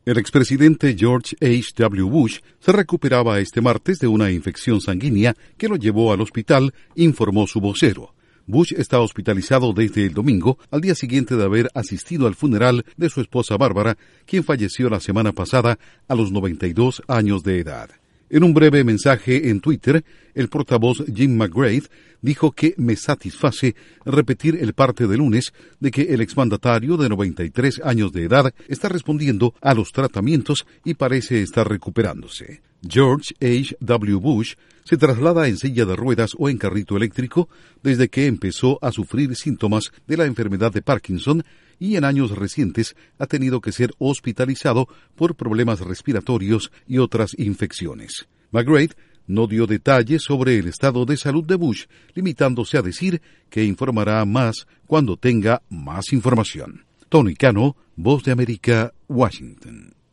El expresidente George H. W. Bush se recuperaba este martes de una infección sanguínea que lo llevó al hospital, informó su vocero. Bush está hospitalizado desde el domingo, al día siguiente de haber asistido al funeral de su esposa Bárbara, quien falleció la semana pasada a los 92 años de edad. En un breve mensaje en Twitter, el portavoz Jim McGrath dijo que me satisface repetir el parte de lunes de que el exmandatario de 93 años de edad está respondiendo a los tratamientos y parece estar recuperándose. George H. W. Bush se traslada en silla de ruedas o en carrito eléctrico desde que empezó a sufrir síntomas de la enfermedad de Parkinson y en años recientes ha tenido que ser hospitalizado por problemas respiratorios y otras infecciones. McGrath no dio detalles sobre el estado de salud de Bush, limitándose a decir que informará más cuando tenga más información. Tony Cano, Voz de América, Washington.